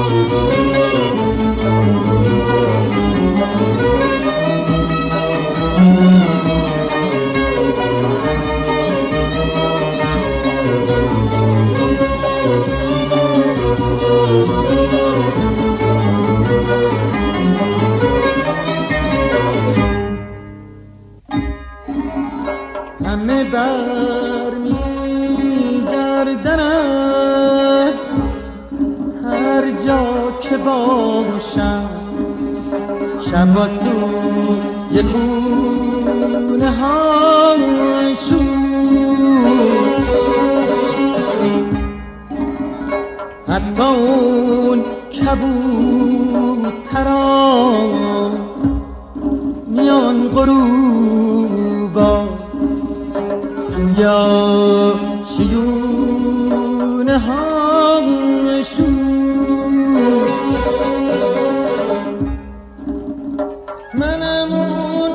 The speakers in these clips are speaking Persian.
همه بر میگردن است هر جا که باشم، شب و سوی خونه هاشون، حتی اون کبوتران میان غروبا سویا شیونه هاشون. منم اون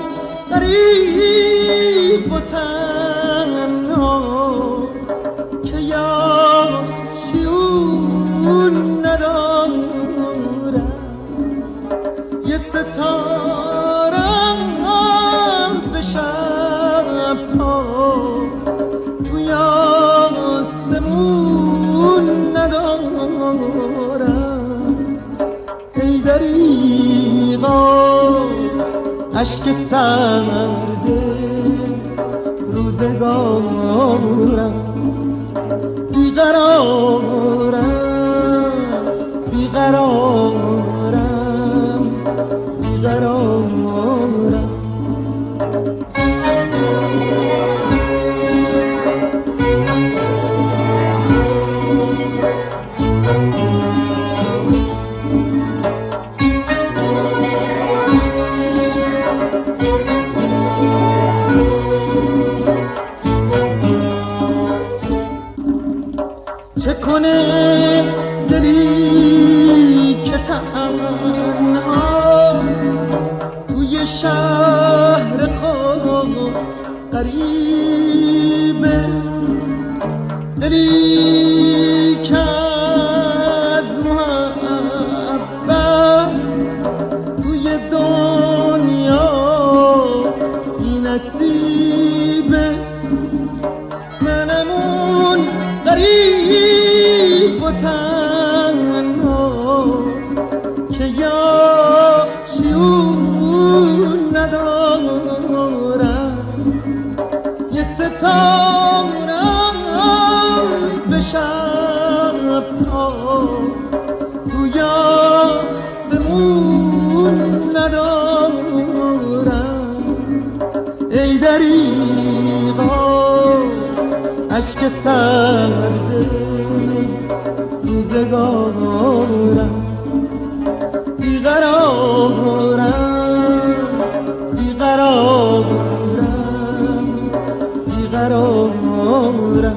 غریب و تنها که یا شیون ندارم، یه ستارم به شب ها توی آسمون ندارم. ای دریغا عشق سرد روزگارم، بیقرارم بیقرارم بیقرارم. چه کنه دلی که تنها توی شهر خود غریبه، دلی که از محبت توی دنیا بی نصیبه. منم اون غریب و تنها که یا شیون ندارم، یه ستارم به شب ها توی آسمون ندارم. ای دریغا عشق سرد روزگارم، بیقرارم بیقرارم بیقرارم.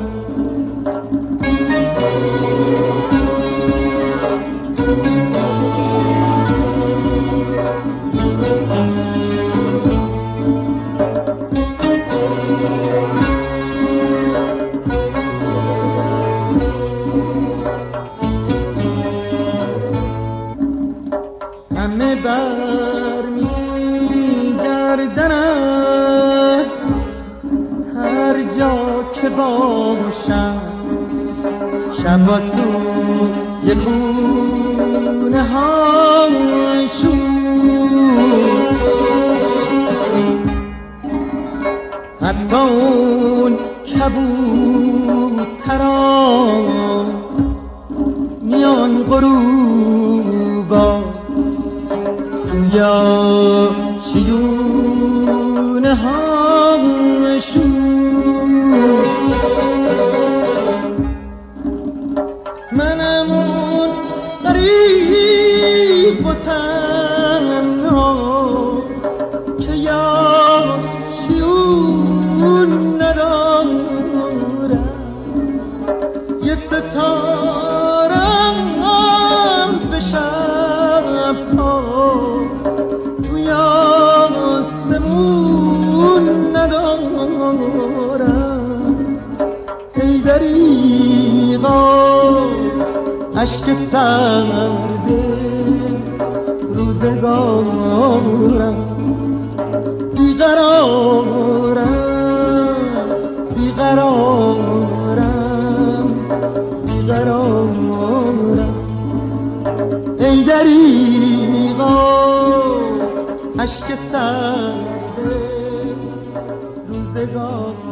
همه بر میگردن است هر جا که باشم، شب و سوی خونه هاشون، حتی اون کبوتران میان غروبا سویا شیونه هاشون. منم اون غریب و تنها که یا شیون ندارم، یه ستارم به شب ها توی آسمون ندارم. ای دریغا عشق سرده روزگارم بیقرارم بیقرارم بیقرارم ای دریغا اشک سرده روزگار